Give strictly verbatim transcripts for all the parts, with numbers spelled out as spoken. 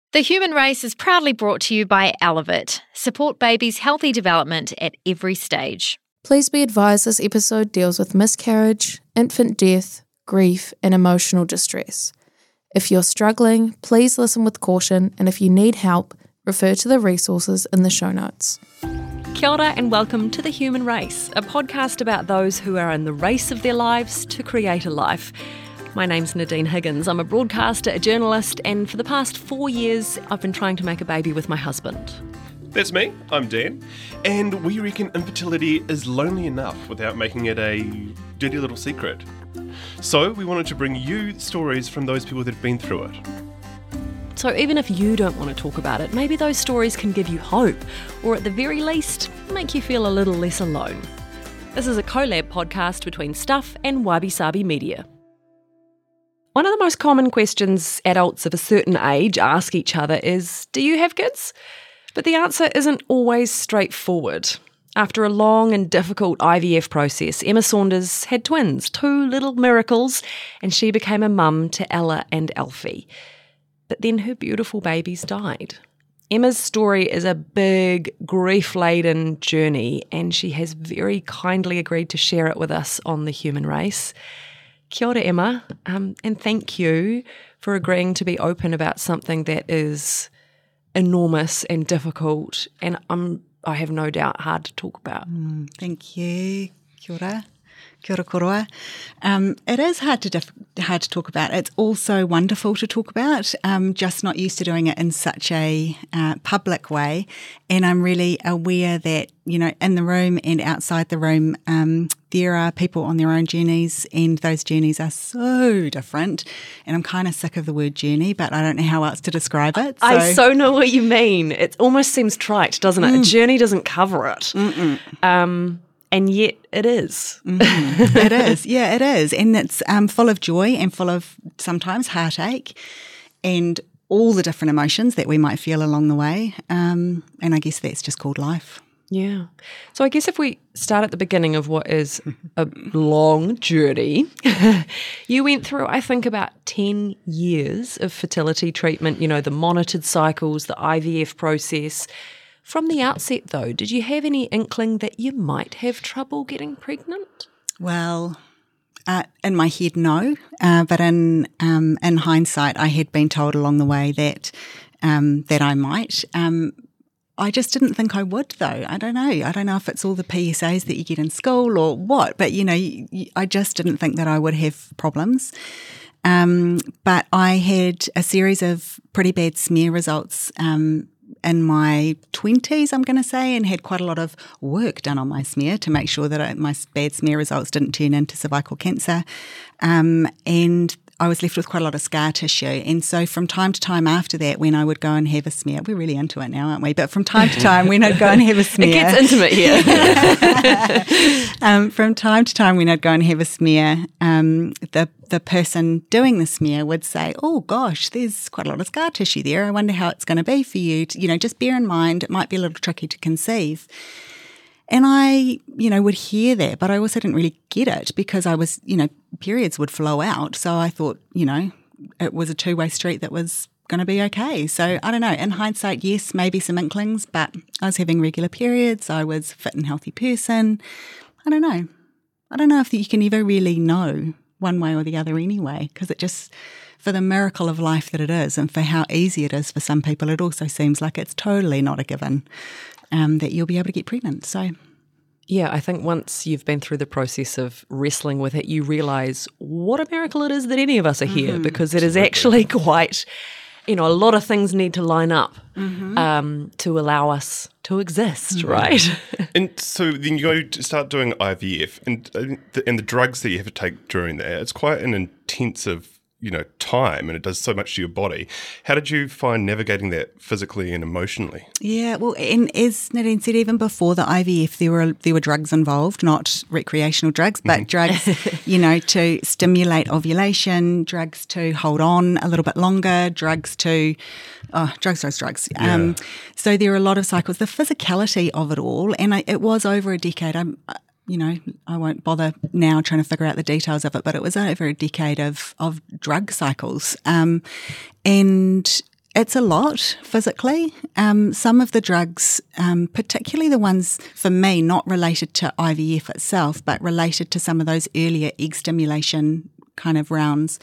The Human Race is proudly brought to you by Elevate. Support babies' healthy development at every stage. Please be advised this episode deals with miscarriage, infant death, grief, and emotional distress. If you're struggling, please listen with caution, and if you need help, refer to the resources in the show notes. Kia ora and welcome to The Human Race, a podcast about those who are in the race of their lives to create a life. My name's Nadine Higgins. I'm a broadcaster, a journalist, and for the past four years, I've been trying to make a baby with my husband. That's me, I'm Dan, and we reckon infertility is lonely enough without making it a dirty little secret. So we wanted to bring you stories from those people that have been through it. So even if you don't want to talk about it, maybe those stories can give you hope, or at the very least, make you feel a little less alone. This is a collab podcast between Stuff and Wabi Sabi Media. One of the most common questions adults of a certain age ask each other is, do you have kids? But the answer isn't always straightforward. After a long and difficult I V F process, Emma Saunders had twins, two little miracles, and she became a mum to Ella and Alfie. But then her beautiful babies died. Emma's story is a big, grief-laden journey, and she has very kindly agreed to share it with us on The Human Race. Kia ora, Emma, um, and thank you for agreeing to be open about something that is enormous and difficult, and I'm, I have no doubt hard to talk about. Mm, thank you. Kia ora. Kia ora koroa. Um, it is hard to dif- hard to talk about. It's also wonderful to talk about. I'm just not used to doing it in such a uh, public way, and I'm really aware that, you know, in the room and outside the room, um, there are people on their own journeys, and those journeys are so different. And I'm kind of sick of the word journey, but I don't know how else to describe it. So. I so know what you mean. It almost seems trite, doesn't it? Mm. A journey doesn't cover it. Mm-mm. Um, and yet it is. Mm-hmm. It is. Yeah, it is. And it's um, full of joy and full of sometimes heartache and all the different emotions that we might feel along the way. Um, and I guess that's just called life. Yeah. So I guess if we start at the beginning of what is a long journey, you went through, I think, about ten years of fertility treatment, you know, the monitored cycles, the I V F process. From the outset, though, did you have any inkling that you might have trouble getting pregnant? Well, uh, in my head, no. Uh, but in um, in hindsight, I had been told along the way that um, that I might. Um, I just didn't think I would, though. I don't know. I don't know if it's all the P S As that you get in school or what, but, you know, you, you, I just didn't think that I would have problems. Um, but I had a series of pretty bad smear results um, in my twenties, I'm going to say, and had quite a lot of work done on my smear to make sure that I, my bad smear results didn't turn into cervical cancer. Um, and I was left with quite a lot of scar tissue. And so from time to time after that, when I would go and have a smear, we're really into it now, aren't we? But from time to time when I'd go and have a smear. It gets intimate here. um, from time to time when I'd go and have a smear, um, the, the person doing the smear would say, oh gosh, there's quite a lot of scar tissue there. I wonder how it's going to be for you. To, you know, just bear in mind, it might be a little tricky to conceive. And I, you know, would hear that, but I also didn't really get it because I was, you know, periods would flow out. So I thought, you know, it was a two-way street that was going to be okay. So I don't know. In hindsight, yes, maybe some inklings, but I was having regular periods. I was a fit and healthy person. I don't know. I don't know if you can ever really know one way or the other anyway, because it just, for the miracle of life that it is and for how easy it is for some people, it also seems like it's totally not a given. Um, that you'll be able to get pregnant. So, yeah, I think once you've been through the process of wrestling with it, you realise what a miracle it is that any of us are here, mm-hmm. because it is actually quite, you know, a lot of things need to line up mm-hmm. um, to allow us to exist, mm-hmm. right? And so then you go to start doing I V F, and and the drugs that you have to take during that, it's quite an intensive, you know, time, and it does so much to your body. How did you find navigating that physically and emotionally? Yeah, well, and as Nadine said, even before the I V F, there were there were drugs involved, not recreational drugs, but drugs, you know, to stimulate ovulation, drugs to hold on a little bit longer, drugs to, oh, drugs, drugs, drugs. Yeah. Um, so there are a lot of cycles. The physicality of it all, and I, it was over a decade. I'm, you know, I won't bother now trying to figure out the details of it, but it was over a decade of, of drug cycles. Um, and it's a lot physically. Um, some of the drugs, um, particularly the ones for me not related to I V F itself, but related to some of those earlier egg stimulation kind of rounds,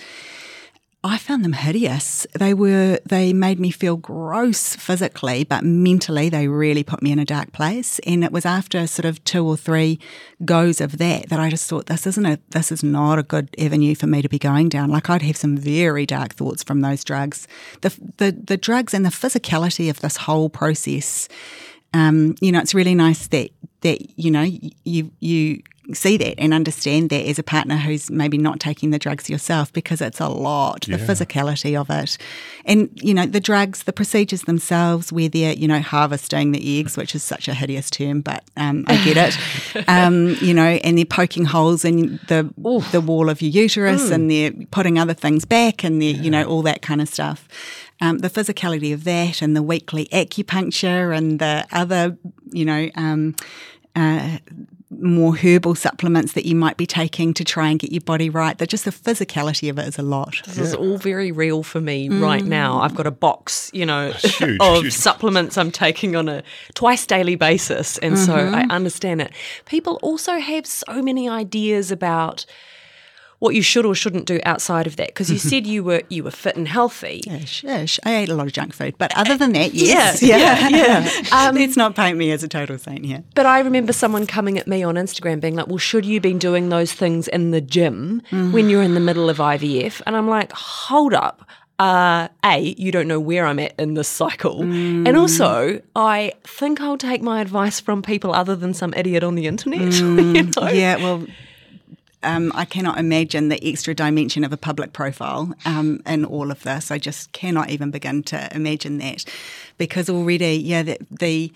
I found them hideous. They were, they made me feel gross physically, but mentally they really put me in a dark place. And it was after sort of two or three goes of that that I just thought, this isn't a, this is not a good avenue for me to be going down. Like I'd have some very dark thoughts from those drugs. The the the drugs and the physicality of this whole process. Um, you know, it's really nice that that you know you you. see that and understand that as a partner who's maybe not taking the drugs yourself, because it's a lot, yeah. the physicality of it. And, you know, the drugs, the procedures themselves, where they're, you know, harvesting the eggs, which is such a hideous term, but um, I get it, um, you know, and they're poking holes in the Oof. the wall of your uterus mm. and they're putting other things back and they're, yeah. you know, all that kind of stuff. Um, the physicality of that and the weekly acupuncture and the other, you know, um, uh, more herbal supplements that you might be taking to try and get your body right. That just the physicality of it is a lot. This yeah. is all very real for me mm. right now. I've got a box, you know, huge, of huge. supplements I'm taking on a twice daily basis, and mm-hmm. so I understand it. People also have so many ideas about what you should or shouldn't do outside of that, because you said you were you were fit and healthy. Ish, ish. I ate a lot of junk food, but other than that, yes. Yeah, yeah, yeah. Um, Let's not paint me as a total saint here. But I remember someone coming at me on Instagram being like, well, should you be doing those things in the gym mm. when you're in the middle of I V F? And I'm like, hold up. Uh, A, you don't know where I'm at in this cycle. Mm. And also, I think I'll take my advice from people other than some idiot on the internet. Mm. you know? Yeah, well... Um, I cannot imagine the extra dimension of a public profile um, in all of this. I just cannot even begin to imagine that, because already, yeah, the, the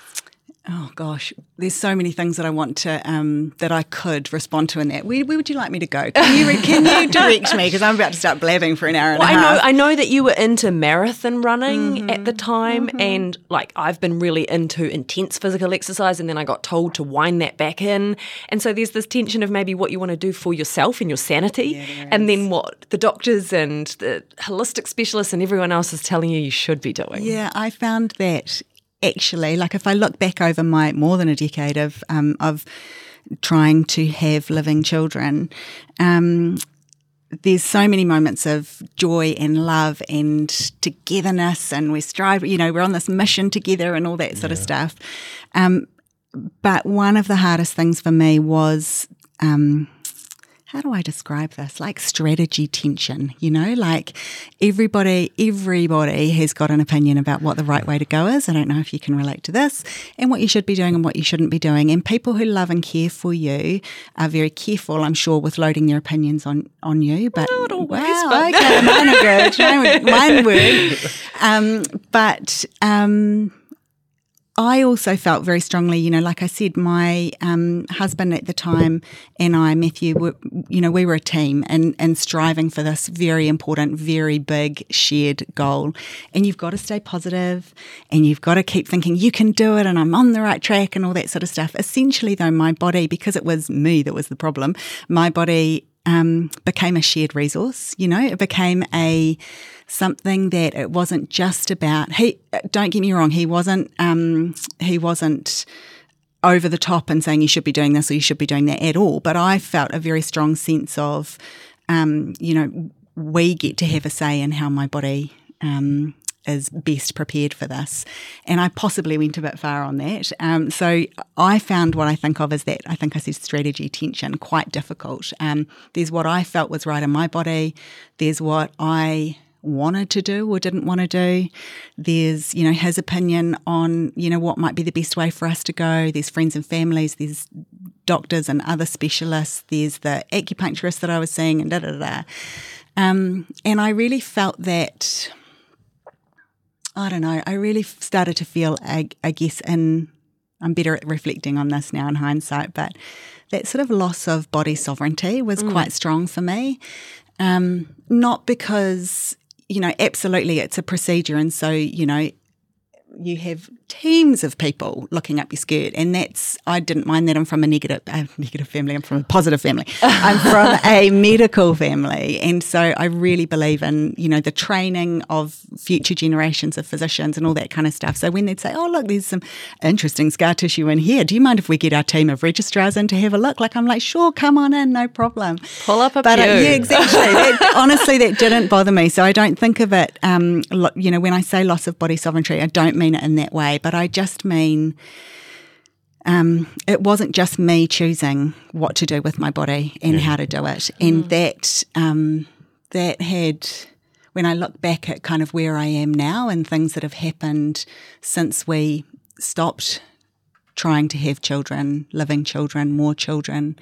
oh gosh, there's so many things that I want to um, that I could respond to in that. Where, where would you like me to go? Can you can you direct me, because I'm about to start blabbing for an hour and well, a half. I know I know that you were into marathon running mm-hmm. at the time, mm-hmm. and like I've been really into intense physical exercise, and then I got told to wind that back in, and so there's this tension of maybe what you want to do for yourself and your sanity, yeah, and then what the doctors and the holistic specialists and everyone else is telling you you should be doing. Yeah, I found that. Actually, like if I look back over my more than a decade of um, of trying to have living children, um, there's so many moments of joy and love and togetherness, and we're striving, you know, we're on this mission together and all that sort yeah. of stuff. Um, but one of the hardest things for me was, um, how do I describe this? Like strategy tension, you know, like everybody, everybody has got an opinion about what the right way to go is. I don't know if you can relate to this, and what you should be doing and what you shouldn't be doing. And people who love and care for you are very careful, I'm sure, with loading their opinions on, on you. But not always, wow, but okay, mine are good. Mine, mine were. Um, but um, I also felt very strongly, you know, like I said, my um, husband at the time and I, Matthew, were, you know, we were a team and, and striving for this very important, very big shared goal. And you've got to stay positive and you've got to keep thinking you can do it and I'm on the right track and all that sort of stuff. Essentially, though, my body, because it was me that was the problem, my body um, became a shared resource, you know, it became a something that it wasn't just about. He, don't get me wrong, he wasn't. Um, he wasn't over the top and saying you should be doing this or you should be doing that at all. But I felt a very strong sense of, um, you know, we get to have a say in how my body um, is best prepared for this. And I possibly went a bit far on that. Um, so I found what I think of as that, I think I said strategy tension, quite difficult. Um, there's what I felt was right in my body. There's what I wanted to do or didn't want to do. There's, you know, his opinion on, you know, what might be the best way for us to go. There's friends and families, there's doctors and other specialists, there's the acupuncturist that I was seeing and da da da. Um, and I really felt that, I don't know, I really started to feel, I, I guess, in, I'm better at reflecting on this now in hindsight, but that sort of loss of body sovereignty was mm. quite strong for me. Um, not because, you know, absolutely it's a procedure and so, you know, you have teams of people looking up your skirt, and that's, I didn't mind that. I'm from a negative, uh, negative family, I'm from a positive family. I'm from a medical family, and so I really believe in, you know, the training of future generations of physicians and all that kind of stuff. So when they'd say, oh, look, there's some interesting scar tissue in here, do you mind if we get our team of registrars in to have a look? Like, I'm like, sure, come on in, no problem. Pull up a but, pew. Uh, yeah, exactly. That, honestly, that didn't bother me. So I don't think of it, um, lo- you know, when I say loss of body sovereignty, I don't mean it in that way, but I just mean um, it wasn't just me choosing what to do with my body and yeah. how to do it. And mm. that um, that had, when I look back at kind of where I am now and things that have happened since we stopped trying to have children, living children, more children,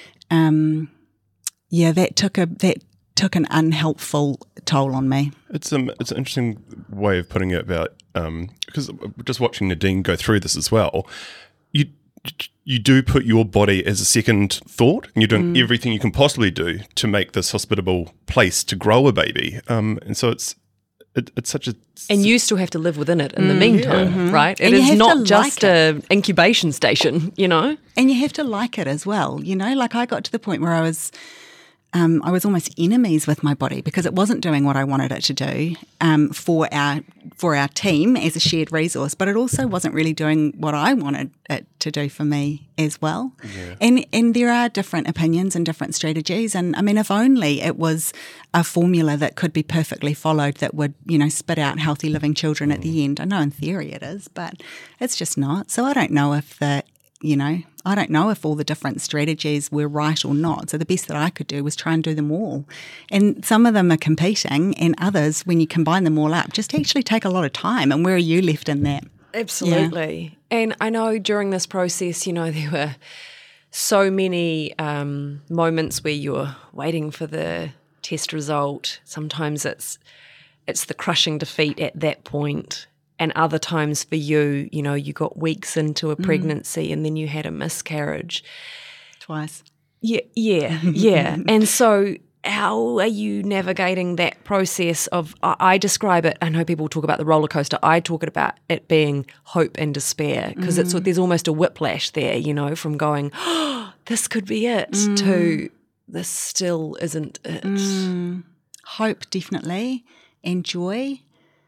um, yeah, that took a that took an unhelpful toll on me. It's um, it's an interesting way of putting it about um, because just watching Nadine go through this as well, you you do put your body as a second thought, and you're doing mm. everything you can possibly do to make this hospitable place to grow a baby. Um, and so it's it, it's such a and you still have to live within it in mm, the meantime, yeah. right? It and is not just like an incubation station, you know. And you have to like it as well, you know. Like I got to the point where I was. Um, I was almost enemies with my body because it wasn't doing what I wanted it to do um, for our for our team as a shared resource, but it also wasn't really doing what I wanted it to do for me as well. Yeah. And and there are different opinions and different strategies. And I mean, if only it was a formula that could be perfectly followed that would, you know, spit out healthy living children mm. at the end. I know in theory it is, but it's just not. So I don't know if the You know, I don't know if all the different strategies were right or not. So the best that I could do was try and do them all. And some of them are competing, and others, when you combine them all up, just actually take a lot of time. And where are you left in that? Absolutely. Yeah. And I know during this process, you know, there were so many um, moments where you're waiting for the test result. Sometimes it's it's the crushing defeat at that point. And other times for you, you know, you got weeks into a pregnancy mm. and then you had a miscarriage. Twice. Yeah, yeah, yeah. And so how are you navigating that process of, I, I describe it, I know people talk about the roller coaster, I talk about it being hope and despair because mm. it's there's almost a whiplash there, you know, from going, oh, this could be it, mm. to this still isn't it. Mm. Hope, definitely, and joy.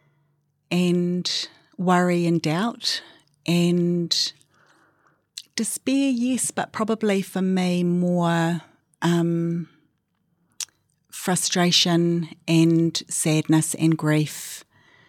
And worry and doubt and despair, yes, but probably for me more um, frustration and sadness and grief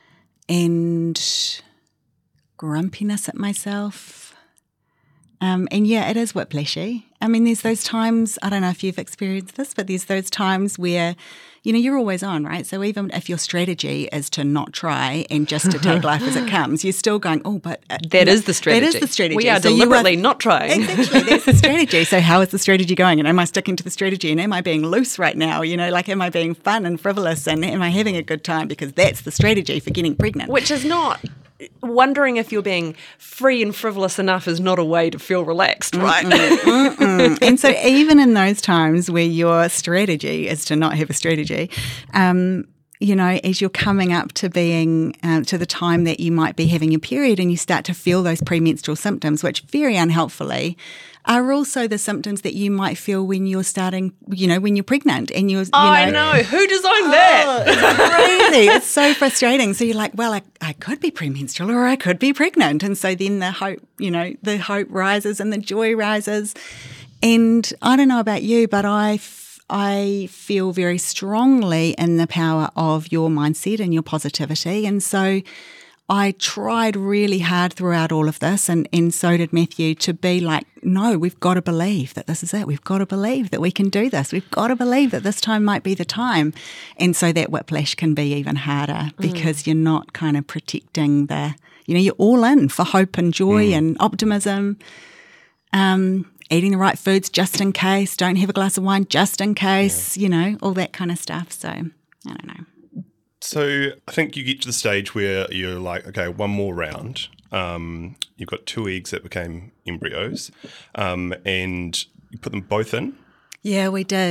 and grumpiness at myself. Um, and yeah, it is whiplashy. I mean, there's those times, I don't know if you've experienced this, but there's those times where, you know, you're always on, right? So even if your strategy is to not try and just to take life as it comes, you're still going, oh, but... Uh, that no, is the strategy. That is the strategy. We are so deliberately are, not trying. Exactly, that's the strategy. So how is the strategy going? And am I sticking to the strategy? And am I being loose right now? You know, like am I being fun and frivolous? And am I having a good time? Because that's the strategy for getting pregnant. Which is not... Wondering if you're being free and frivolous enough is not a way to feel relaxed, right? Mm-mm, mm-mm. And so even in those times where your strategy is to not have a strategy, um, you know, as you're coming up to being, uh, to the time that you might be having your period and you start to feel those premenstrual symptoms, which very unhelpfully are also the symptoms that you might feel when you're starting, you know, when you're pregnant and you're, you oh, know. I know. Who designed that? Oh, it's crazy. It's so frustrating. So you're like, well, I, I could be premenstrual or I could be pregnant. And so then the hope, you know, the hope rises and the joy rises. And I don't know about you, but I, f- I feel very strongly in the power of your mindset and your positivity. And so I tried really hard throughout all of this, and, and so did Matthew, to be like, no, we've got to believe that this is it. We've got to believe that we can do this. We've got to believe that this time might be the time. And so that whiplash can be even harder because mm. you're not kind of protecting the, you know, you're all in for hope and joy mm. and optimism, um, eating the right foods just in case, don't have a glass of wine just in case, yeah. you know, all that kind of stuff. So I don't know. So I think you get to the stage where you're like, okay, one more round. Um, you've got two eggs that became embryos, um, and you put them both in. Yeah, we did.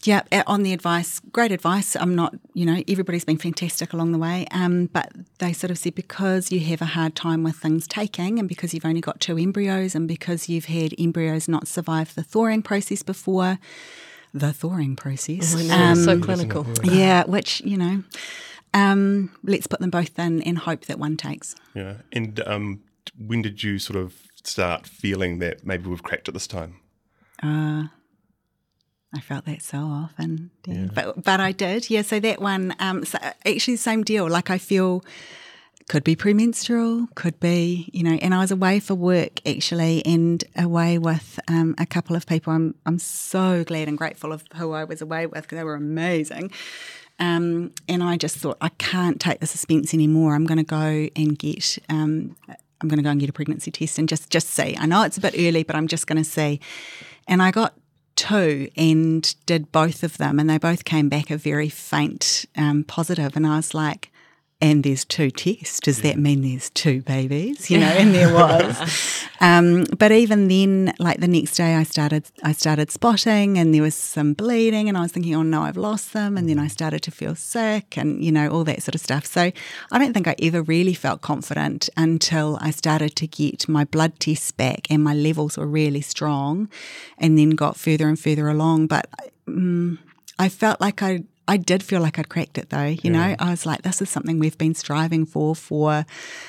yeah, on the advice, great advice. I'm not, you know, everybody's been fantastic along the way. Um, but they sort of said because you have a hard time with things taking, and because you've only got two embryos, and because you've had embryos not survive the thawing process before, the thawing process. Oh, I know, um, so clinical. Yeah, which, you know, um, let's put them both in and hope that one takes. Yeah. And um, when did you sort of start feeling that maybe we've cracked it this time? Uh, I felt that so often, yeah. but but I did, yeah. So that one, um, so actually, same deal. Like I feel, could be premenstrual, could be, you know. And I was away for work actually, and away with um, a couple of people. I'm I'm so glad and grateful of who I was away with because they were amazing. Um, and I just thought I can't take the suspense anymore. I'm going to go and get. Um, I'm going to go and get a pregnancy test and just just see. I know it's a bit early, but I'm just going to see. And I got two and did both of them, and they both came back a very faint um, positive. And I was like, and there's two tests. Does that mean there's two babies? You know, and there was. um, but even then, like the next day, I started I started spotting, and there was some bleeding, and I was thinking, oh no, I've lost them. And then I started to feel sick, and you know, all that sort of stuff. So I don't think I ever really felt confident until I started to get my blood tests back, and my levels were really strong, and then got further and further along. But um, I felt like I. I did feel like I'd cracked it though, you yeah. know. I was like, this is something we've been striving for for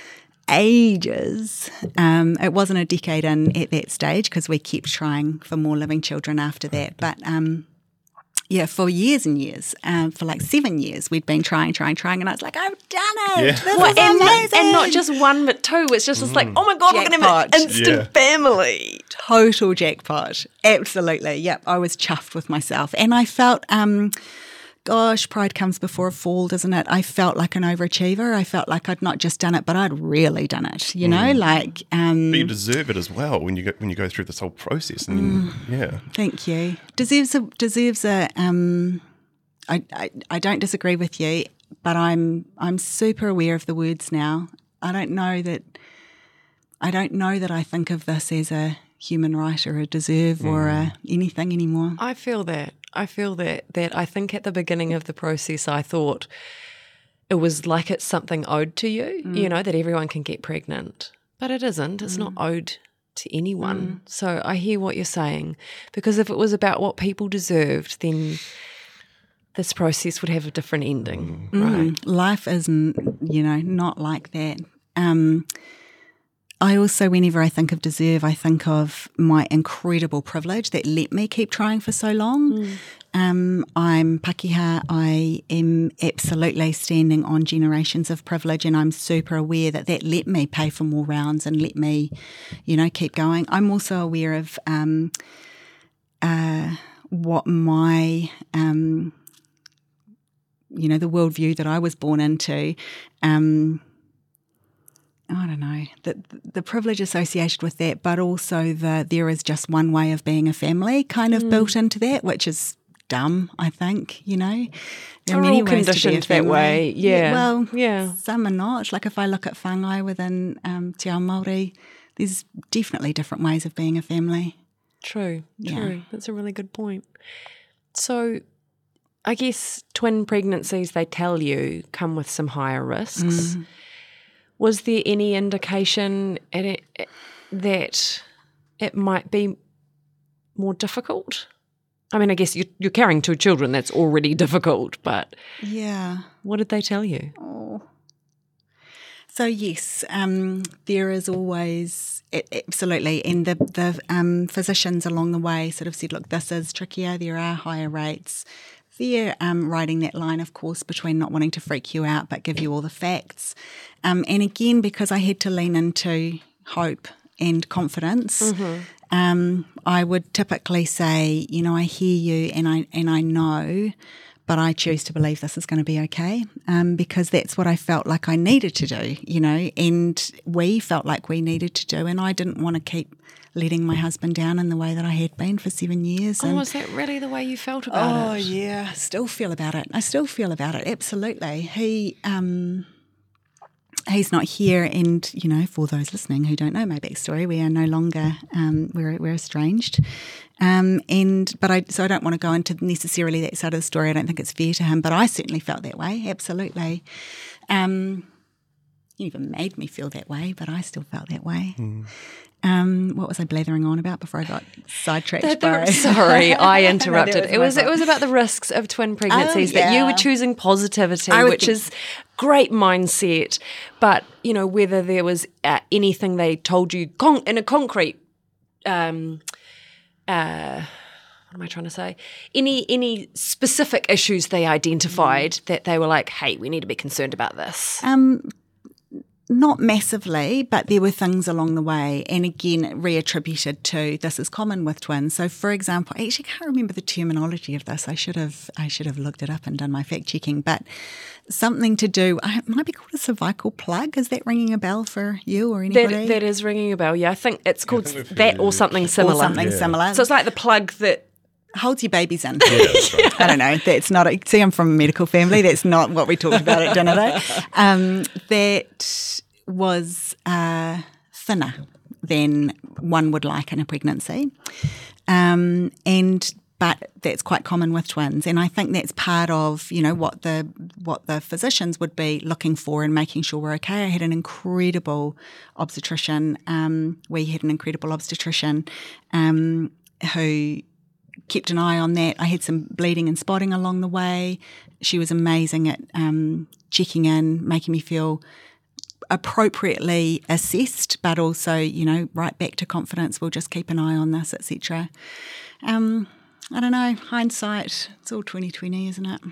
ages. Um, it wasn't a decade in at that stage because we kept trying for more living children after that. But um, yeah, for years and years, um, for like seven years, we'd been trying, trying, trying, and I was like, I've done it. Yeah. This well, is and, amazing. and not just one, but two. It's just, just like, oh my God, Jackpot. we're going to have an instant Yeah. family. Total jackpot. Absolutely. Yep. I was chuffed with myself. And I felt... Um, Gosh, pride comes before a fall, doesn't it? I felt like an overachiever. I felt like I'd not just done it, but I'd really done it. You know, mm. like um, but you deserve it as well when you go when you go through this whole process. And mm, then, yeah, thank you. Deserves a deserves a. Um, I, I I don't disagree with you, but I'm I'm super aware of the words now. I don't know that. I don't know that I think of this as a human right or a deserve mm. or a anything anymore. I feel that. I feel that, that I think at the beginning of the process I thought it was like it's something owed to you, mm. you know, that everyone can get pregnant. But it isn't. It's mm. not owed to anyone. Mm. So I hear what you're saying, because if it was about what people deserved, then this process would have a different ending, mm. right? Mm. Life isn't, you know, not like that. Um I also, whenever I think of deserve, I think of my incredible privilege that let me keep trying for so long. Mm. Um, I'm Pakeha. I am absolutely standing on generations of privilege, and I'm super aware that that let me pay for more rounds and let me, you know, keep going. I'm also aware of um, uh, what my, um, you know, the worldview that I was born into. Um, I don't know, the, the privilege associated with that, but also the there is just one way of being a family kind of mm. built into that, which is dumb, I think, you know. There are We're many all ways conditioned to be a family. that way, yeah. yeah. Well, yeah. some are not. Like if I look at whāngai within um, Te Ao Māori, there's definitely different ways of being a family. True, Yeah. true. That's a really good point. So I guess twin pregnancies, they tell you, come with some higher risks. Mm. Was there any indication at it, that it might be more difficult? I mean, I guess you're, you're carrying two children. That's already difficult, but Yeah. what did they tell you? Oh. So yes, um, there is always absolutely, and the the um, physicians along the way sort of said, look, this is trickier. There are higher rates. They're um, riding that line, of course, between not wanting to freak you out but give you all the facts. Um, and again, because I had to lean into hope and confidence, mm-hmm. um, I would typically say, you know, I hear you and I and I know, but I choose to believe this is going to be okay, um, because that's what I felt like I needed to do, you know, and we felt like we needed to do, and I didn't want to keep letting my husband down in the way that I had been for seven years. Oh, and, was that really the way you felt about oh, it? Oh, yeah, I still feel about it. I still feel about it, absolutely. He, um, he's not here, and, you know, for those listening who don't know my backstory, we are no longer, um, we're, we're estranged. Um, and, but I, so I don't want to go into necessarily that side of the story. I don't think it's fair to him, but I certainly felt that way, absolutely. Um, he even made me feel that way, but I still felt that way. Mm. Um, what was I blathering on about before I got sidetracked? The, by... the, sorry, I interrupted. no, was it was fault. it was about the risks of twin pregnancies, oh, yeah. that you were choosing positivity, which think... is great mindset. But you know, whether there was uh, anything they told you con- in a concrete, um, uh, what am I trying to say? Any any specific issues they identified mm. that they were like, hey, we need to be concerned about this. Um. Not massively, but there were things along the way, and again, reattributed to this is common with twins. So, for example, I actually can't remember the terminology of this. I should have I should have looked it up and done my fact checking. But something to do, it might be called a cervical plug. Is that ringing a bell for you or anybody? That, that is ringing a bell. Yeah, I think it's called yeah, think that or something similar. Or something yeah. similar. So it's like the plug that holds your babies in. Yeah, that's right. I don't know. That's not. A, see, I'm from a medical family. That's not what we talked about at dinner though. Um, that was uh, thinner than one would like in a pregnancy, um, and but that's quite common with twins. And I think that's part of, you know, what the what the physicians would be looking for and making sure we're okay. I had an incredible obstetrician. Um, we had an incredible obstetrician um, who kept an eye on that. I had some bleeding and spotting along the way. She was amazing at um, checking in, making me feel appropriately assessed, but also, you know, right back to confidence. We'll just keep an eye on this, et cetera. Um, I don't know. Hindsight, it's all twenty twenty, isn't it?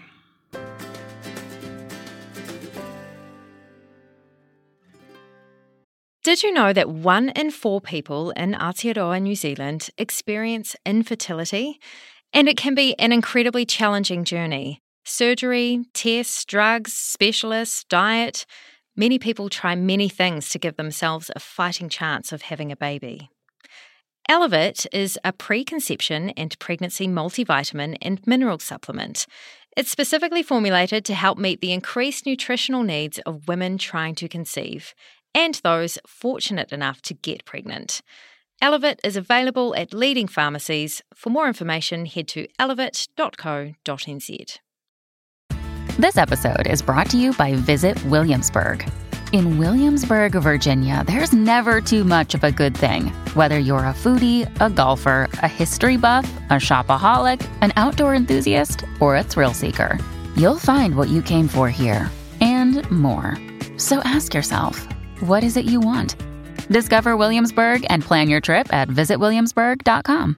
Did you know that one in four people in Aotearoa, New Zealand, experience infertility? And it can be an incredibly challenging journey. Surgery, tests, drugs, specialists, diet. Many people try many things to give themselves a fighting chance of having a baby. Elevit is a preconception and pregnancy multivitamin and mineral supplement. It's specifically formulated to help meet the increased nutritional needs of women trying to conceive and those fortunate enough to get pregnant. Elevit is available at leading pharmacies. For more information, head to elevit dot co dot n z. This episode is brought to you by Visit Williamsburg. In Williamsburg, Virginia, there's never too much of a good thing. Whether you're a foodie, a golfer, a history buff, a shopaholic, an outdoor enthusiast, or a thrill seeker, you'll find what you came for here and more. So ask yourself, what is it you want? Discover Williamsburg and plan your trip at visit williamsburg dot com.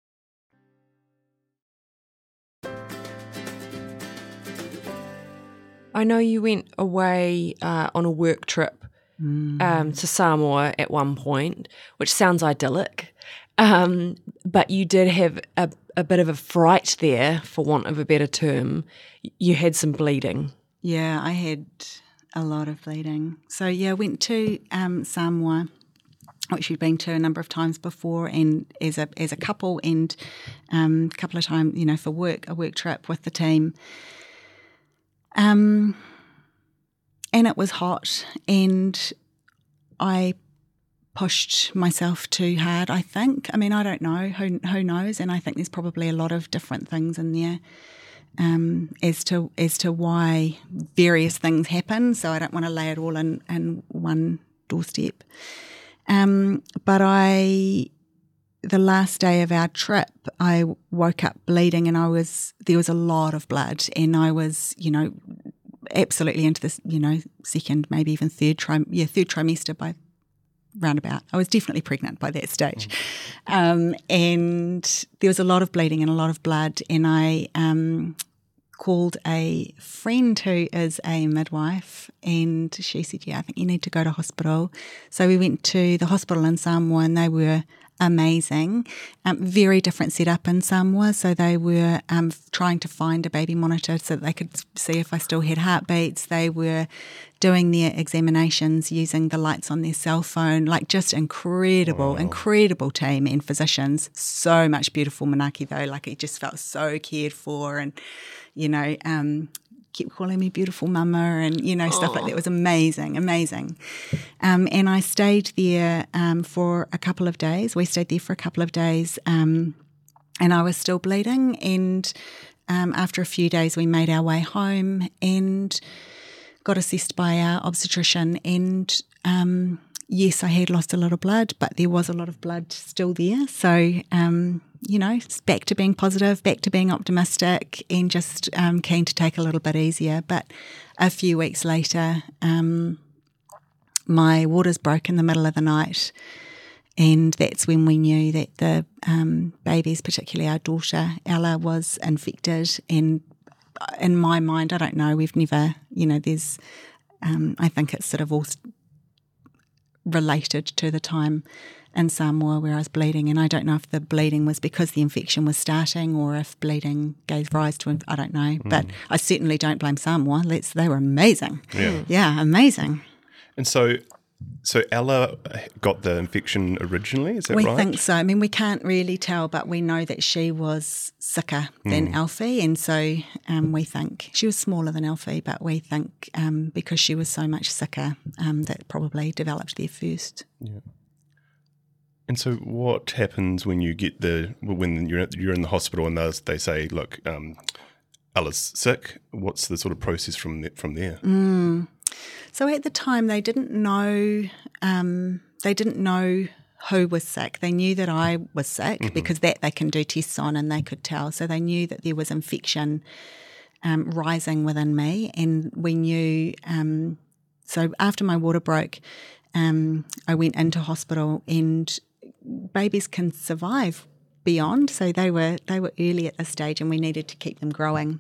I know you went away uh, on a work trip mm. um, to Samoa at one point, which sounds idyllic, um, but you did have a, a bit of a fright there, for want of a better term. You had some bleeding. Yeah, I had a lot of bleeding. So, yeah, I went to um, Samoa, which we'd been to a number of times before, and as a as a couple, and um, a couple of times, you know, for work, a work trip with the team. Um, and it was hot, and I pushed myself too hard, I think. I mean, I don't know, who who knows, and I think there's probably a lot of different things in there um, as to as to why various things happen, so I don't want to lay it all in, in one doorstep. Um, but I... The last day of our trip, I woke up bleeding, and I was there was a lot of blood, and I was, you know, absolutely into this, you know, second, maybe even third trim, yeah, third trimester by roundabout. I was definitely pregnant by that stage, mm. um, and there was a lot of bleeding and a lot of blood, and I um, called a friend who is a midwife, and she said, "Yeah, I think you need to go to hospital." So we went to the hospital in Samoa, and they were amazing. Um, very different setup in Samoa. So they were um, trying to find a baby monitor so that they could see if I still had heartbeats. They were doing their examinations using the lights on their cell phone. Like, just incredible, wow. incredible team and physicians. So much beautiful manaki though. Like, it just felt so cared for, and, you know, um, kept calling me beautiful mama and, you know, stuff like that. It was amazing, amazing. Um, and I stayed there um, for a couple of days. We stayed there for a couple of days um, and I was still bleeding. And um, after a few days, we made our way home and got assessed by our obstetrician. And um, yes, I had lost a lot of blood, but there was a lot of blood still there. So, um you know, it's back to being positive, back to being optimistic and just um, keen to take a little bit easier. But a few weeks later, um, my waters broke in the middle of the night and that's when we knew that the um, babies, particularly our daughter, Ella, was infected. And in my mind, I don't know, we've never, you know, there's, um, I think it's sort of all related to the time in Samoa where I was bleeding, and I don't know if the bleeding was because the infection was starting or if bleeding gave rise to, I don't know, mm. but I certainly don't blame Samoa. Let's, they were amazing. Yeah, yeah, amazing. And so, so Ella got the infection originally, is that we right? We think so. I mean, we can't really tell, but we know that she was sicker than mm. Alfie, and so um, we think she was smaller than Alfie, but we think um, because she was so much sicker, um, that probably developed there first. Yeah. And so, what happens when you get the when you're you're in the hospital and they say, "Look, um, Ella's sick"? What's the sort of process from the, from there? Mm. So at the time, they didn't know. Um, they didn't know who was sick. They knew that I was sick mm-hmm. because that they can do tests on and they could tell. So they knew that there was infection um, rising within me, and we knew. Um, so after my water broke, um, I went into hospital and. Babies can survive beyond, so they were they were early at this stage, and we needed to keep them growing.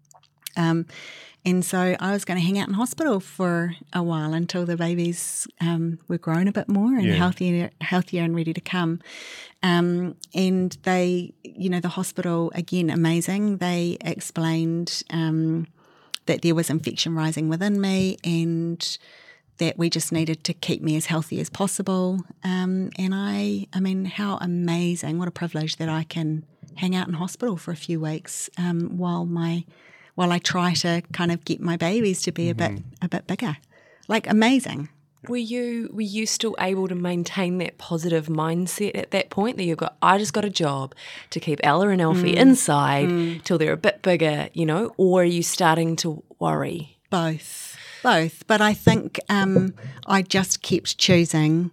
Um, and so I was going to hang out in hospital for a while until the babies um, were grown a bit more and yeah. healthier, healthier and ready to come. Um, and they, you know, the hospital again, amazing. They explained um, that there was infection rising within me, and that we just needed to keep me as healthy as possible. Um, and I, I mean, how amazing, what a privilege that I can hang out in hospital for a few weeks um, while my, while I try to kind of get my babies to be mm-hmm. a bit, a bit bigger. Like amazing. Were you were you still able to maintain that positive mindset at that point that you've got, I just got a job to keep Ella and Alfie mm. inside mm. till they're a bit bigger, you know, or are you starting to worry? Both. Both, but I think um, I just kept choosing.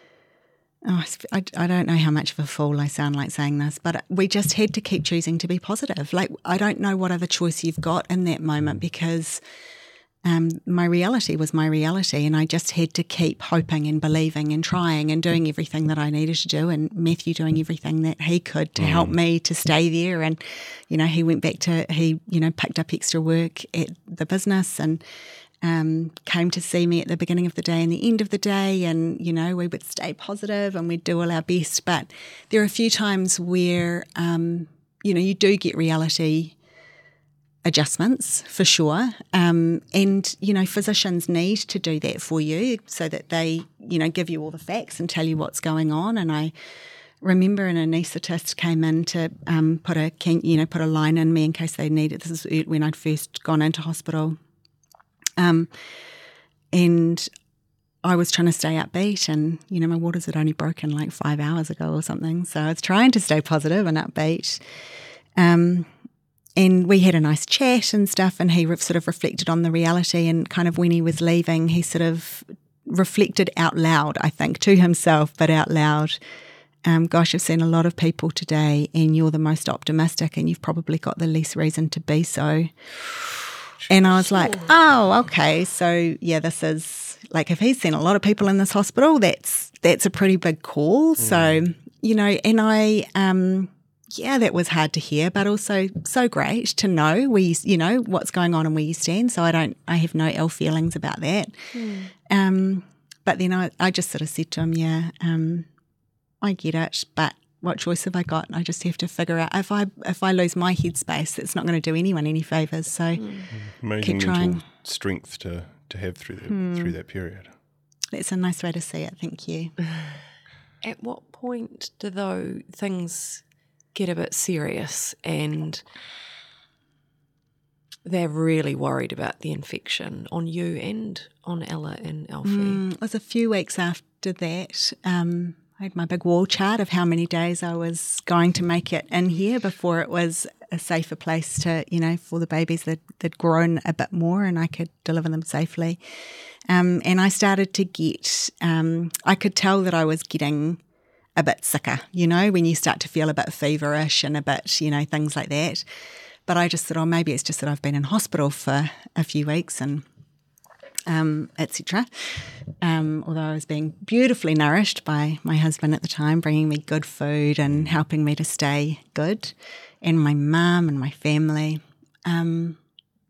Oh, I, I don't know how much of a fool I sound like saying this, but we just had to keep choosing to be positive. Like, I don't know what other choice you've got in that moment because um, my reality was my reality, and I just had to keep hoping and believing and trying and doing everything that I needed to do, and Matthew doing everything that he could to mm. help me to stay there. And, you know, he went back to, he, you know, picked up extra work at the business and Um, came to see me at the beginning of the day and the end of the day, and, you know, we would stay positive and we'd do all our best. But there are a few times where, um, you know, you do get reality adjustments for sure. Um, and, you know, physicians need to do that for you so that they, you know, give you all the facts and tell you what's going on. And I remember an anaesthetist came in to um, put a, you know, put a line in me in case they needed. This is when I'd first gone into hospital. Um, and I was trying to stay upbeat, and, you know, my waters had only broken like five hours ago or something. So I was trying to stay positive and upbeat. Um, and we had a nice chat and stuff, and he re- sort of reflected on the reality, and kind of when he was leaving, he sort of reflected out loud, I think, to himself, but out loud. Um, gosh, I've seen a lot of people today, and you're the most optimistic, and you've probably got the least reason to be so. And I was like, oh, okay, so yeah, this is, like, if he's seen a lot of people in this hospital, that's that's a pretty big call. Mm. So, you know, and I, um, yeah, that was hard to hear, but also so great to know where you, you know, what's going on and where you stand. So I don't, I have no ill feelings about that. Mm. Um, but then I, I just sort of said to him, yeah, um, I get it, but what choice have I got? I just have to figure out if I if I lose my headspace, it's not going to do anyone any favours. So mm. Amazing keep trying. Mental strength to, to have through that, mm. through that period. That's a nice way to see it. Thank you. At what point do though things get a bit serious and they're really worried about the infection on you and on Ella and Alfie. Mm, it was a few weeks after that. Um, I had my big wall chart of how many days I was going to make it in here before it was a safer place to, you know, for the babies that had grown a bit more and I could deliver them safely. Um, and I started to get, um, I could tell that I was getting a bit sicker, you know, when you start to feel a bit feverish and a bit, you know, things like that. But I just thought, oh, maybe it's just that I've been in hospital for a few weeks and um, et cetera. Um, although I was being beautifully nourished by my husband at the time, bringing me good food and helping me to stay good, and my mum and my family. Um,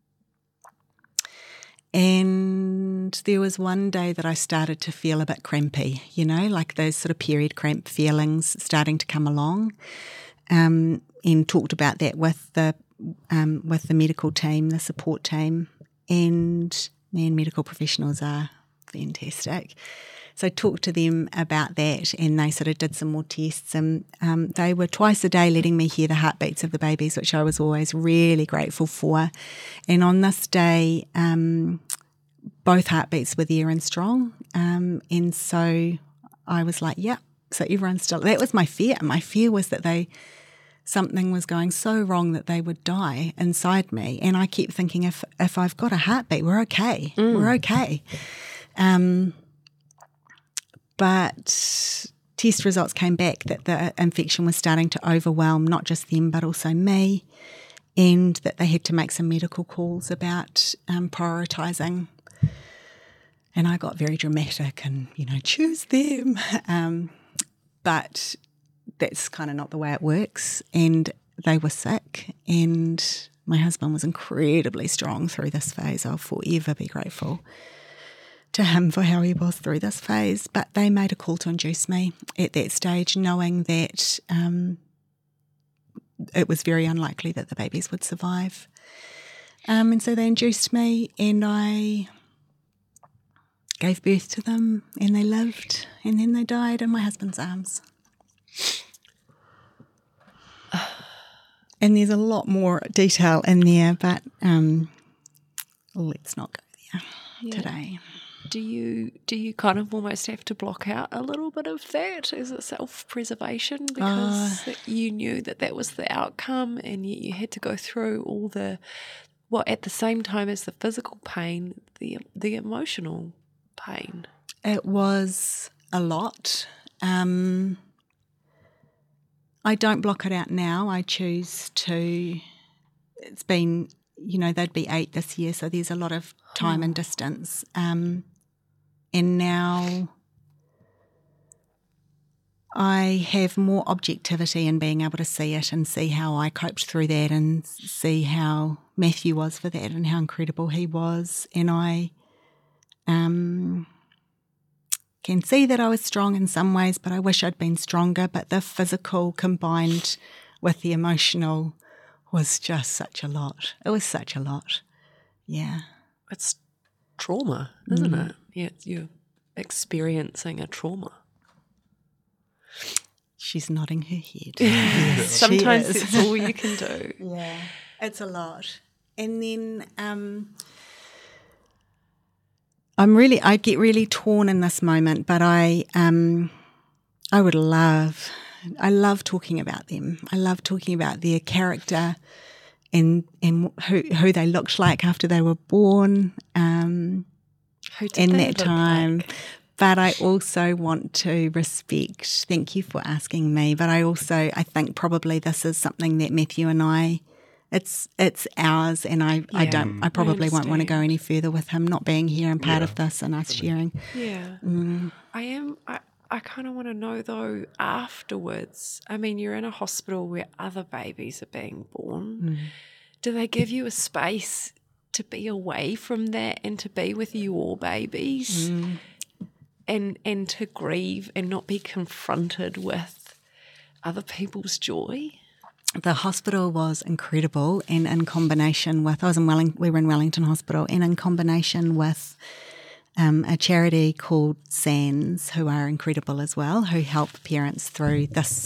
and there was one day that I started to feel a bit crampy, you know, like those sort of period cramp feelings starting to come along, um, and talked about that with the um, with the medical team, the support team, and man, medical professionals are fantastic. So I talked to them about that, and they sort of did some more tests, and um, they were twice a day letting me hear the heartbeats of the babies, which I was always really grateful for. And on this day, um, both heartbeats were there and strong, um, and so I was like, yeah, so everyone's still, that was my fear. My fear was that they, something was going so wrong that they would die inside me. And I kept thinking, if if I've got a heartbeat, we're okay. Mm. We're okay. Um, but test results came back that the infection was starting to overwhelm not just them but also me, and that they had to make some medical calls about um, prioritising. And I got very dramatic and, you know, choose them. Um, but that's kind of not the way it works. And they were sick, and my husband was incredibly strong through this phase. I'll forever be grateful to him for how he was through this phase. But they made a call to induce me at that stage, knowing that um, it was very unlikely that the babies would survive. Um, and so they induced me, and I gave birth to them, and they lived, and then they died in my husband's arms. And there's a lot more detail in there, but um, let's not go there yeah. today. Do you do you kind of almost have to block out a little bit of that as a self-preservation because uh, you knew that that was the outcome, and yet you had to go through all the, well, at the same time as the physical pain, the the emotional pain? It was a lot. Um I don't block it out now. I choose to, it's been, you know, they'd be eight this year, so there's a lot of time oh. and distance. Um, and now I have more objectivity in being able to see it and see how I coped through that and see how Matthew was for that and how incredible he was. And I um. can see that I was strong in some ways, but I wish I'd been stronger. But the physical combined with the emotional was just such a lot. It was such a lot. Yeah. It's trauma, isn't mm. it? Yeah, you're experiencing a trauma. She's nodding her head. Yes, sometimes it's all you can do. Yeah, it's a lot. And then um, I'm really, I get really torn in this moment, but I, um, I would love, I love talking about them. I love talking about their character and and who who they looked like after they were born. Um, who did in they that look time. Like? But I also want to respect, thank you for asking me, but I also, I think probably this is something that Matthew and I, it's it's ours, and I, yeah, I don't, I probably I won't want to go any further with him not being here and part yeah. of this and us sharing. Yeah. Mm. I am, I, I kind of want to know though afterwards, I mean, you're in a hospital where other babies are being born. Mm. Do they give you a space to be away from that and to be with your babies? Mm. And and to grieve and not be confronted with other people's joy? The hospital was incredible, and in combination with, I was in Welling, we were in Wellington Hospital, and in combination with um, a charity called SANS, who are incredible as well, who help parents through this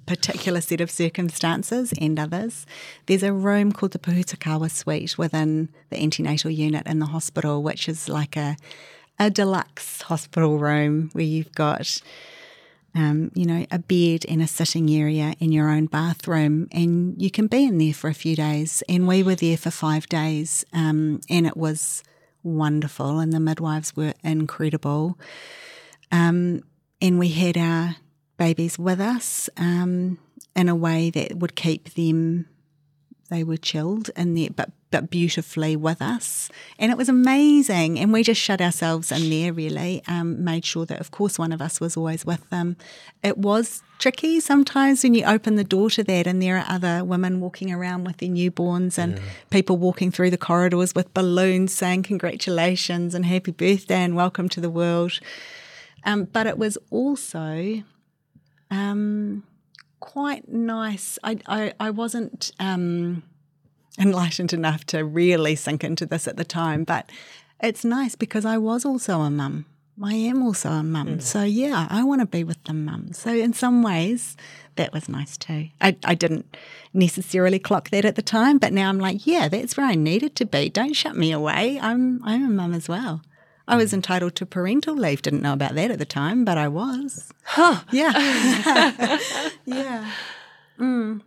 particular set of circumstances and others. There's a room called the Pōhutukawa Suite within the antenatal unit in the hospital, which is like a a deluxe hospital room where you've got, um, you know, a bed and a sitting area in your own bathroom, and you can be in there for a few days. And we were there for five days, um, and it was wonderful, and the midwives were incredible. Um, and we had our babies with us um, in a way that would keep them, they were chilled in there, but but beautifully with us. And it was amazing. And we just shut ourselves in there, really, um, made sure that, of course, one of us was always with them. It was tricky sometimes when you open the door to that and there are other women walking around with their newborns and yeah. people walking through the corridors with balloons saying congratulations and happy birthday and welcome to the world. Um, but it was also um, quite nice. I, I, I wasn't... Um, enlightened enough to really sink into this at the time, but it's nice because I was also a mum. I am also a mum. Mm. So, yeah, I want to be with the mum. So, in some ways, that was nice too. I, I didn't necessarily clock that at the time, but now I'm like, yeah, that's where I needed to be. Don't shut me away. I'm I'm a mum as well. I was entitled to parental leave. Didn't know about that at the time, but I was. Huh. Yeah. yeah. Mm.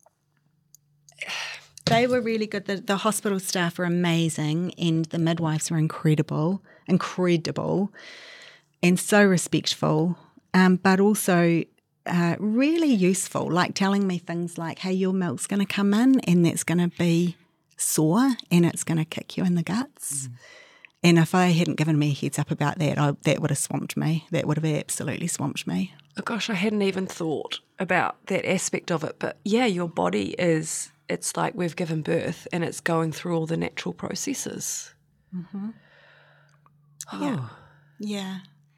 They were really good. The, the hospital staff were amazing, and the midwives were incredible, incredible, and so respectful, um, but also uh, really useful, like telling me things like, hey, your milk's going to come in and that's going to be sore and it's going to kick you in the guts. Mm. And if I hadn't given me a heads up about that, I, that would have swamped me. That would have absolutely swamped me. Oh, gosh, I hadn't even thought about that aspect of it. But, yeah, your body is... It's like we've given birth and it's going through all the natural processes. Mm-hmm. Oh. Yeah. Yeah.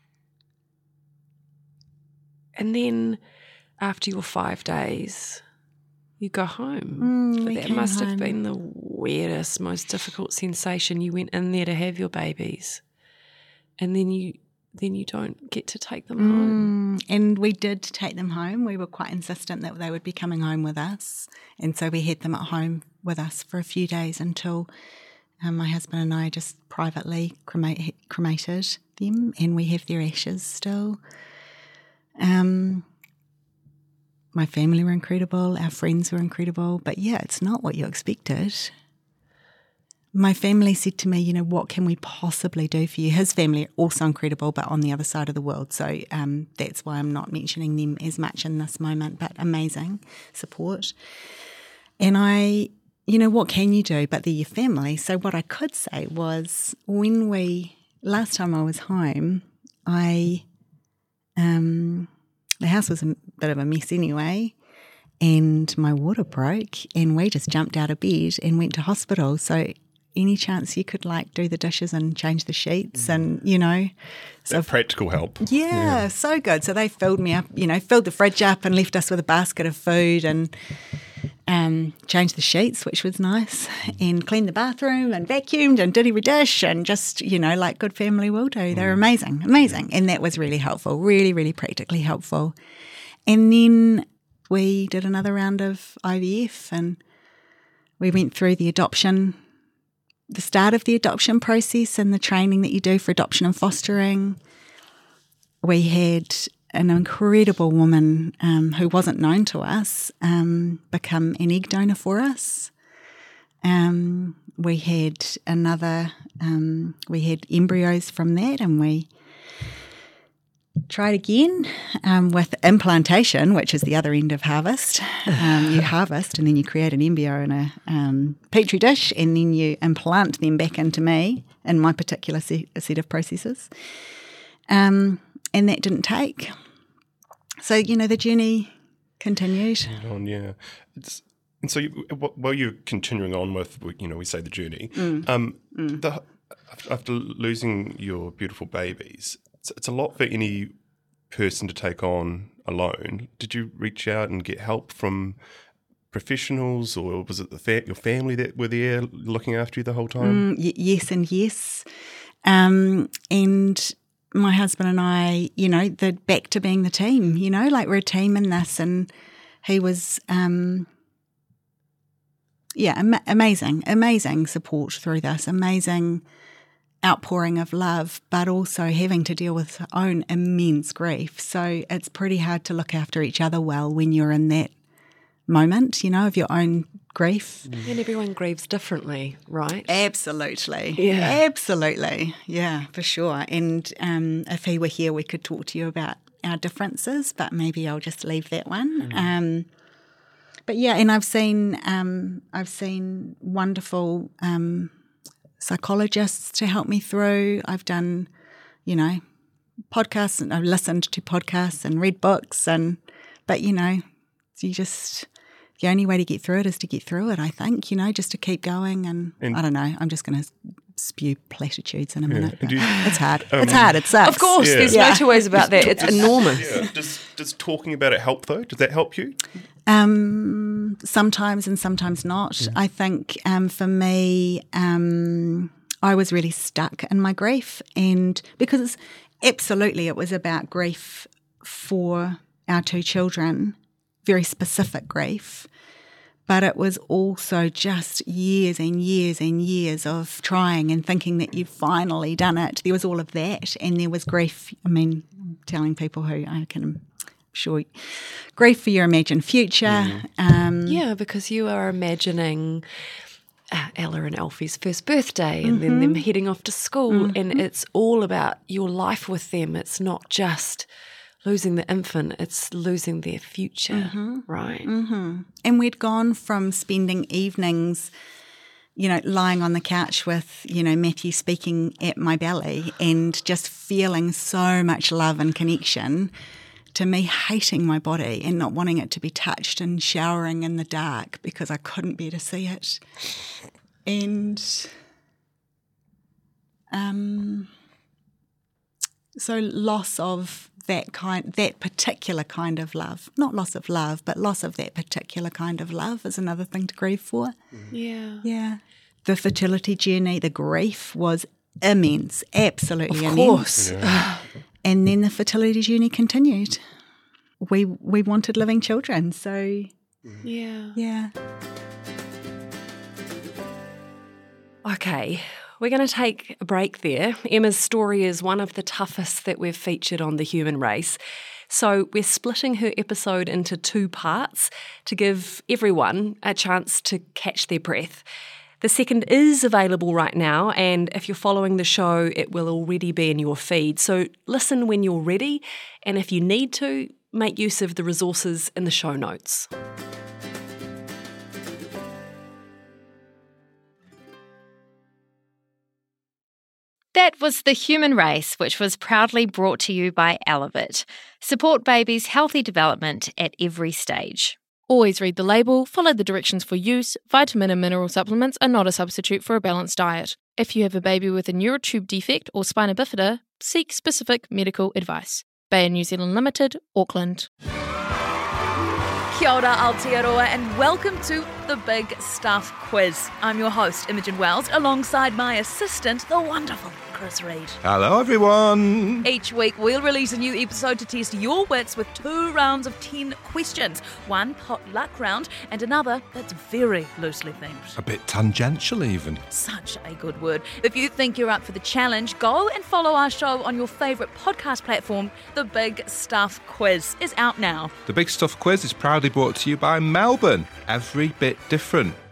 And then after your five days, you go home. Mm, but that must home. have been the weirdest, most difficult sensation. You went in there to have your babies and then you then you don't get to take them mm, home. And we did take them home. We were quite insistent that they would be coming home with us. And so we had them at home with us for a few days until um, my husband and I just privately cremate, cremated them, and we have their ashes still. Um, my family were incredible. Our friends were incredible. But, yeah, it's not what you expected. My family said to me, you know, what can we possibly do for you? His family are also incredible, but on the other side of the world. So um, that's why I'm not mentioning them as much in this moment, but amazing support. And I, you know, what can you do? But they're your family. So what I could say was when we, last time I was home, I, um, the house was a bit of a mess anyway, and my water broke and we just jumped out of bed and went to hospital. So any chance you could like do the dishes and change the sheets mm. and, you know. So that practical help. Yeah, yeah, so good. So they filled me up, you know, filled the fridge up and left us with a basket of food and um, changed the sheets, which was nice, and cleaned the bathroom and vacuumed and did every dish and just, you know, like good family will do. They were mm. amazing, amazing. And that was really helpful, really, really practically helpful. And then we did another round of I V F and we went through the adoption the start of the adoption process and the training that you do for adoption and fostering. We had an incredible woman um, who wasn't known to us um, become an egg donor for us. Um, we had another, um, we had embryos from that, and we tried again um, with implantation, which is the other end of harvest. Um, you harvest and then you create an embryo in a um, petri dish, and then you implant them back into me in my particular set, set of processes. Um, and that didn't take. So, you know, the journey continued. On, yeah. It's, and so you, while you're continuing on with, you know, we say the journey, mm. Um, mm. The, after losing your beautiful babies, it's, it's a lot for any person to take on alone. Did you reach out and get help from professionals, or was it the fa- your family that were there looking after you the whole time? Mm, y- yes and yes. Um, and my husband and I, you know, the back to being the team, you know, like we're a team in this, and he was, um, yeah, am- amazing, amazing support through this, amazing outpouring of love, but also having to deal with his own immense grief. So it's pretty hard to look after each other well when you're in that moment, you know, of your own grief. And everyone grieves differently, right? Absolutely. Yeah. Absolutely. Yeah, for sure. And um, if he were here, we could talk to you about our differences, but maybe I'll just leave that one. Mm. Um, but yeah, and I've seen um, I've seen wonderful um, psychologists to help me through. I've done, you know, podcasts, and I've listened to podcasts and read books, and but you know, you just. The only way to get through it is to get through it, I think, you know, just to keep going. And, and I don't know, I'm just going to spew platitudes in a minute. Yeah. You, it's hard. Um, it's hard. It sucks. Of course, yeah. there's yeah. no two ways about that. It's does, enormous. Yeah. Does, does talking about it help, though? Does that help you? Um, sometimes and sometimes not. Mm. I think um, for me, um, I was really stuck in my grief. And because it's, absolutely it was about grief for our two children, very specific grief, but it was also just years and years and years of trying and thinking that you'd finally done it. There was all of that, and there was grief. I mean, telling people who I can, I'm sure, grief for your imagined future. Mm. Um, yeah, because you are imagining uh, Ella and Alfie's first birthday, and mm-hmm. then them heading off to school, mm-hmm. and it's all about your life with them. It's not just losing the infant, it's losing their future, mm-hmm. right? Mm-hmm. And we'd gone from spending evenings, you know, lying on the couch with, you know, Matthew speaking at my belly and just feeling so much love and connection, to me hating my body and not wanting it to be touched and showering in the dark because I couldn't bear to see it. And um, so loss of that kind, that particular kind of love, not loss of love, but loss of that particular kind of love is another thing to grieve for. Yeah. Yeah. The fertility journey, the grief was immense, absolutely of immense. Course. Yeah. And then the fertility journey continued. We we wanted living children, so yeah. Yeah. Okay. We're going to take a break there. Emma's story is one of the toughest that we've featured on The Human Race. So we're splitting her episode into two parts to give everyone a chance to catch their breath. The second is available right now, and if you're following the show, it will already be in your feed. So listen when you're ready, and if you need to, make use of the resources in the show notes. That was The Human Race, which was proudly brought to you by Elevate. Support babies' healthy development at every stage. Always read the label, follow the directions for use. Vitamin and mineral supplements are not a substitute for a balanced diet. If you have a baby with a neural tube defect or spina bifida, seek specific medical advice. Bayer New Zealand Limited, Auckland. Kia ora Aotearoa and welcome to the Big Stuff Quiz. I'm your host, Imogen Wells, alongside my assistant, the wonderful Chris Reid. Hello everyone. Each week we'll release a new episode to test your wits with two rounds of ten questions. One potluck round and another that's very loosely themed. A bit tangential even. Such a good word. If you think you're up for the challenge, go and follow our show on your favourite podcast platform. The Big Stuff Quiz is out now. The Big Stuff Quiz is proudly brought to you by Melbourne. Every bit different.